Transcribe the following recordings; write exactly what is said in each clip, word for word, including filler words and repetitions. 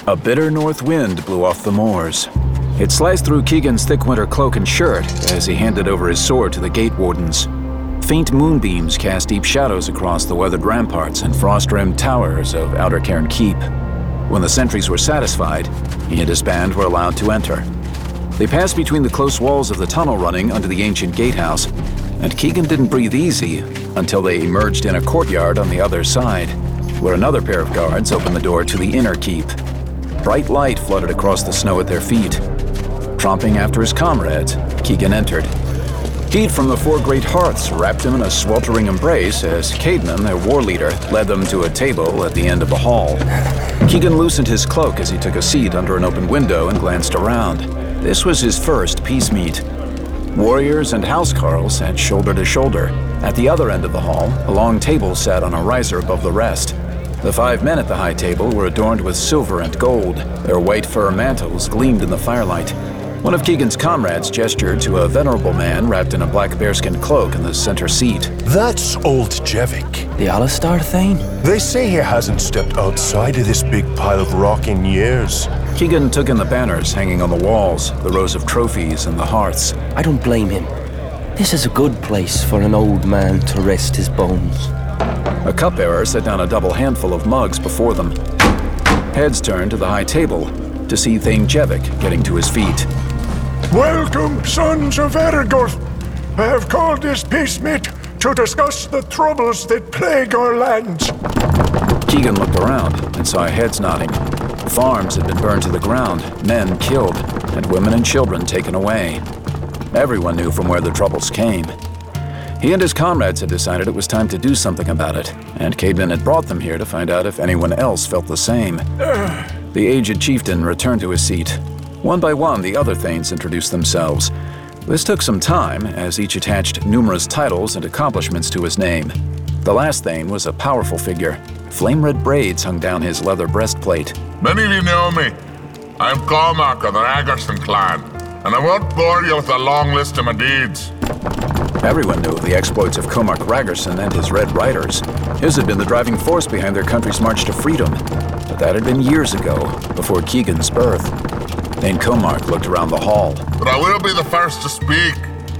A bitter north wind blew off the moors. It sliced through Keegan's thick winter cloak and shirt as he handed over his sword to the gate wardens. Faint moonbeams cast deep shadows across the weathered ramparts and frost-rimmed towers of Outer Cairn Keep. When the sentries were satisfied, he and his band were allowed to enter. They passed between the close walls of the tunnel running under the ancient gatehouse, and Keegan didn't breathe easy until they emerged in a courtyard on the other side, where another pair of guards opened the door to the inner keep. Bright light flooded across the snow at their feet. Tromping after his comrades, Keegan entered. Heat from the four great hearths wrapped him in a sweltering embrace as Caedmon, their war leader, led them to a table at the end of the hall. Keegan loosened his cloak as he took a seat under an open window and glanced around. This was his first peace meet. Warriors and housecarls sat shoulder to shoulder. At the other end of the hall, a long table sat on a riser above the rest. The five men at the high table were adorned with silver and gold. Their white fur mantles gleamed in the firelight. One of Keegan's comrades gestured to a venerable man wrapped in a black bearskin cloak in the center seat. That's old Jevik. The Alistar Thane? They say he hasn't stepped outside of this big pile of rock in years. Keegan took in the banners hanging on the walls, the rows of trophies and the hearths. I don't blame him. This is a good place for an old man to rest his bones. A cupbearer set down a double handful of mugs before them. Heads turned to the high table to see Thane Jevik getting to his feet. Welcome, sons of Ergoth. I have called this peace meet to discuss the troubles that plague our lands. Keegan looked around and saw heads nodding. Farms had been burned to the ground, men killed, and women and children taken away. Everyone knew from where the troubles came. He and his comrades had decided it was time to do something about it, and Caedmon had brought them here to find out if anyone else felt the same. The aged chieftain returned to his seat. One by one, the other Thanes introduced themselves. This took some time, as each attached numerous titles and accomplishments to his name. The last Thane was a powerful figure. Flame-red braids hung down his leather breastplate. Many of you know me. I'm Cormac of the Ragerson clan, and I won't bore you with a long list of my deeds. Everyone knew of the exploits of Cormac Ragerson and his Red Riders. His had been the driving force behind their country's march to freedom, but that had been years ago, before Keegan's birth. Thane Cormac looked around the hall. But I will be the first to speak.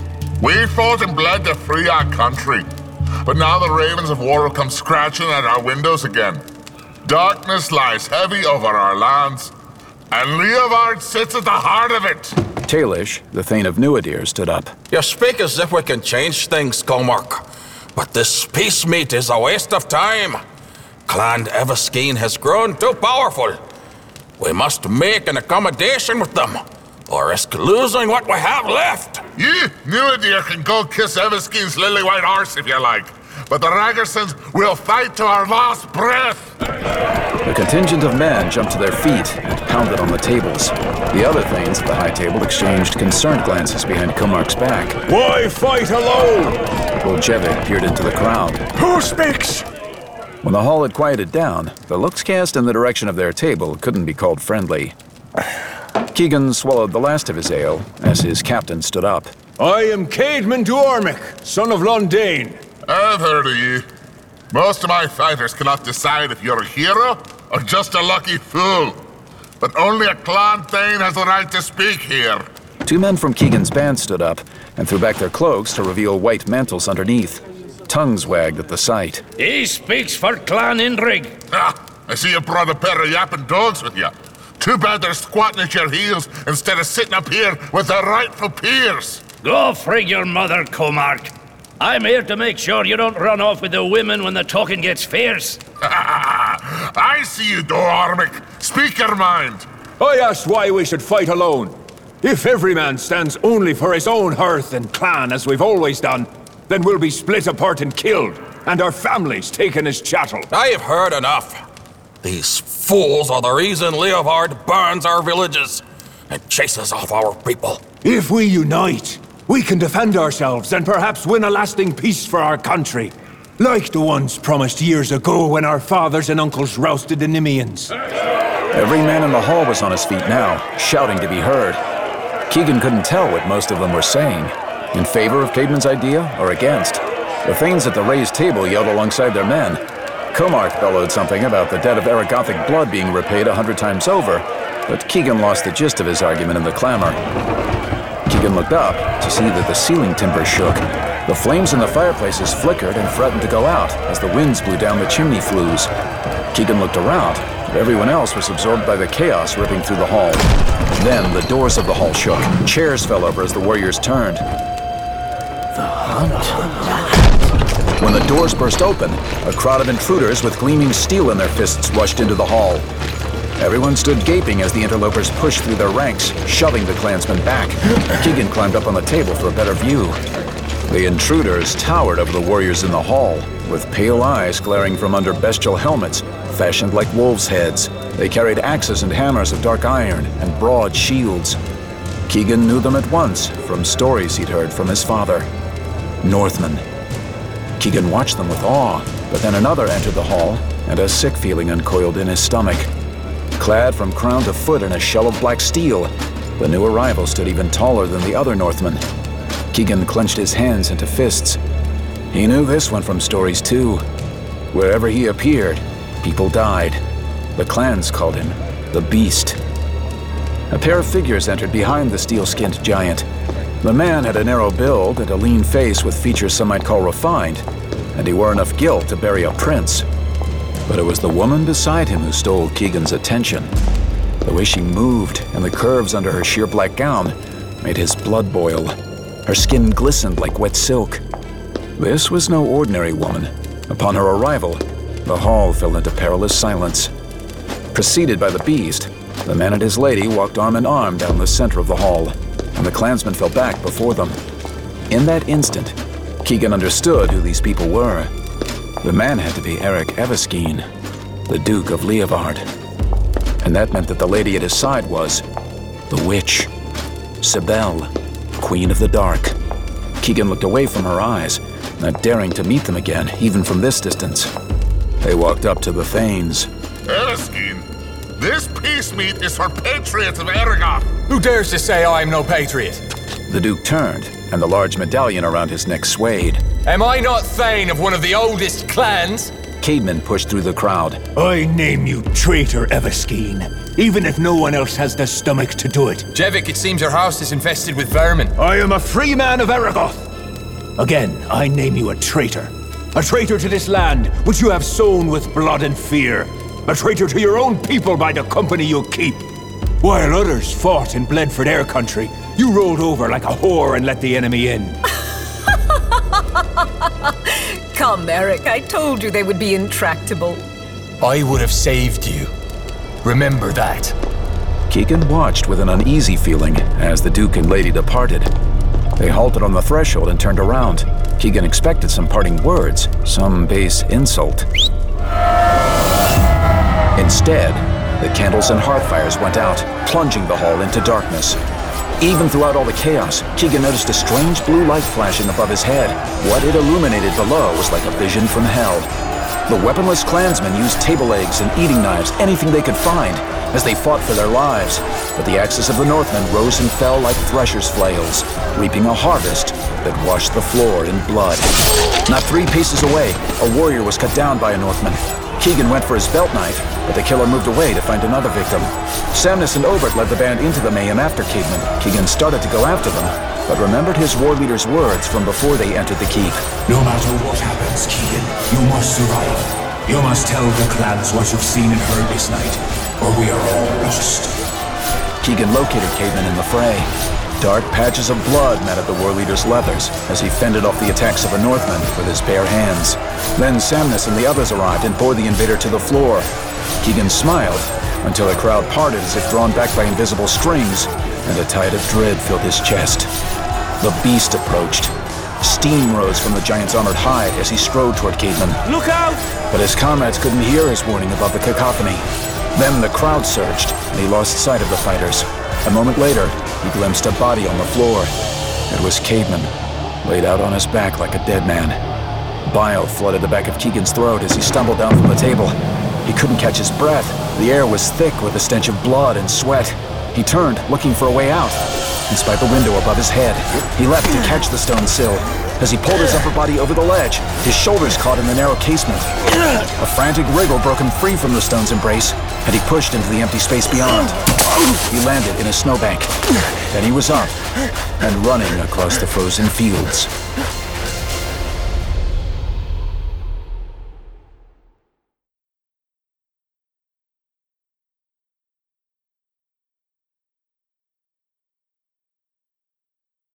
We fought and bled to free our country, but now the ravens of war have come scratching at our windows again. Darkness lies heavy over our lands, and Leovard sits at the heart of it. Taelish, the Thane of Nuadir, stood up. You speak as if we can change things, Cormac, but this peace meet is a waste of time. Clan Evaskeen has grown too powerful. We must make an accommodation with them, or risk losing what we have left. You, Nuadir, can go kiss Evaskeen's lily white horse if you like, but the Ragersons will fight to our last breath. The contingent of men jumped to their feet and pounded on the tables. The other Thanes at the high table exchanged concerned glances behind Cormac's back. Why fight alone? Old Jevik peered into the crowd. Who speaks? When the hall had quieted down, the looks cast in the direction of their table couldn't be called friendly. Keegan swallowed the last of his ale as his captain stood up. I am Caedmon Duarmic, son of Londane. I've heard of you. Most of my fighters cannot decide if you're a hero or just a lucky fool. But only a clan Thane has the right to speak here. Two men from Keegan's band stood up and threw back their cloaks to reveal white mantles underneath. Tongues wagged at the sight. He speaks for Clan Indrig. Ah, I see you brought a pair of yapping dogs with you. Too bad they're squatting at your heels instead of sitting up here with their rightful peers. Go frig your mother, Cormac. I'm here to make sure you don't run off with the women when the talking gets fierce. I see you, Duarmic. Speak your mind. I asked why we should fight alone. If every man stands only for his own hearth and clan as we've always done, then we'll be split apart and killed, and our families taken as chattel. I have heard enough. These fools are the reason Leovard burns our villages and chases off our people. If we unite, we can defend ourselves and perhaps win a lasting peace for our country. Like the ones promised years ago when our fathers and uncles rousted the Nimians. Every man in the hall was on his feet now, shouting to be heard. Keegan couldn't tell what most of them were saying. In favor of Caedmon's idea or against? The Thanes at the raised table yelled alongside their men. Comarch bellowed something about the debt of Aragothic blood being repaid a hundred times over, but Keegan lost the gist of his argument in the clamor. Keegan looked up to see that the ceiling timbers shook. The flames in the fireplaces flickered and threatened to go out as the winds blew down the chimney flues. Keegan looked around, but everyone else was absorbed by the chaos ripping through the hall. Then the doors of the hall shook. Chairs fell over as the warriors turned. The hunt. When the doors burst open, a crowd of intruders with gleaming steel in their fists rushed into the hall. Everyone stood gaping as the interlopers pushed through their ranks, shoving the clansmen back. Keegan climbed up on the table for a better view. The intruders towered over the warriors in the hall, with pale eyes glaring from under bestial helmets, fashioned like wolves' heads. They carried axes and hammers of dark iron and broad shields. Keegan knew them at once from stories he'd heard from his father. Northmen. Keegan watched them with awe, but then another entered the hall, and a sick feeling uncoiled in his stomach. Clad from crown to foot in a shell of black steel, the new arrival stood even taller than the other Northmen. Keegan clenched his hands into fists. He knew this one from stories too. Wherever he appeared, people died. The clans called him the Beast. A pair of figures entered behind the steel-skinned giant. The man had a narrow build and a lean face with features some might call refined, and he wore enough guilt to bury a prince. But it was the woman beside him who stole Keegan's attention. The way she moved and the curves under her sheer black gown made his blood boil. Her skin glistened like wet silk. This was no ordinary woman. Upon her arrival, the hall fell into perilous silence. Preceded by the Beast, the man and his lady walked arm in arm down the center of the hall, and the clansmen fell back before them. In that instant, Keegan understood who these people were. The man had to be Eric Eveskeen, the Duke of Leovard. And that meant that the lady at his side was the witch, Sibel, Queen of the Dark. Keegan looked away from her eyes, not daring to meet them again, even from this distance. They walked up to the Thanes. Eveskeen, this peace meat is for patriots of Aragoth. Who dares to say I'm no patriot? The Duke turned, and the large medallion around his neck swayed. Am I not Thane of one of the oldest clans? Caedmon pushed through the crowd. I name you traitor Eveskeen, even if no one else has the stomach to do it. Jevik, it seems your house is infested with vermin. I am a free man of Aragoth. Again, I name you a traitor. A traitor to this land, which you have sown with blood and fear. A traitor to your own people by the company you keep. While others fought and bled for their country, you rolled over like a whore and let the enemy in. Come, Eric, I told you they would be intractable. I would have saved you. Remember that. Keegan watched with an uneasy feeling as the Duke and Lady departed. They halted on the threshold and turned around. Keegan expected some parting words, some base insult. Instead, the candles and hearth fires went out, plunging the hall into darkness. Even throughout all the chaos, Keegan noticed a strange blue light flashing above his head. What it illuminated below was like a vision from hell. The weaponless clansmen used table legs and eating knives, anything they could find, as they fought for their lives. But the axes of the Northmen rose and fell like threshers' flails, reaping a harvest that washed the floor in blood. Not three paces away, a warrior was cut down by a Northman. Keegan went for his belt knife, but the killer moved away to find another victim. Samnus and Obert led the band into the mayhem after Caedmon. Keegan started to go after them, but remembered his war leader's words from before they entered the keep. No matter what happens, Keegan, you must survive. You must tell the clans what you've seen and heard this night, or we are all lost. Keegan located Caedmon in the fray. Dark patches of blood matted the war leader's leathers as he fended off the attacks of a Northman with his bare hands. Then Samnus and the others arrived and bore the invader to the floor. Keegan smiled until the crowd parted as if drawn back by invisible strings, and a tide of dread filled his chest. The Beast approached. Steam rose from the giant's armored hide as he strode toward Caedmon. Look out! But his comrades couldn't hear his warning above the cacophony. Then the crowd surged, and he lost sight of the fighters. A moment later, he glimpsed a body on the floor. It was Caedmon, laid out on his back like a dead man. Bile flooded the back of Keegan's throat as he stumbled down from the table. He couldn't catch his breath. The air was thick with the stench of blood and sweat. He turned, looking for a way out, and spied the window above his head. He leapt to catch the stone sill. As he pulled his upper body over the ledge, his shoulders caught in the narrow casement. A frantic wriggle broke him free from the stone's embrace, and he pushed into the empty space beyond. He landed in a snowbank. Then he was up and running across the frozen fields.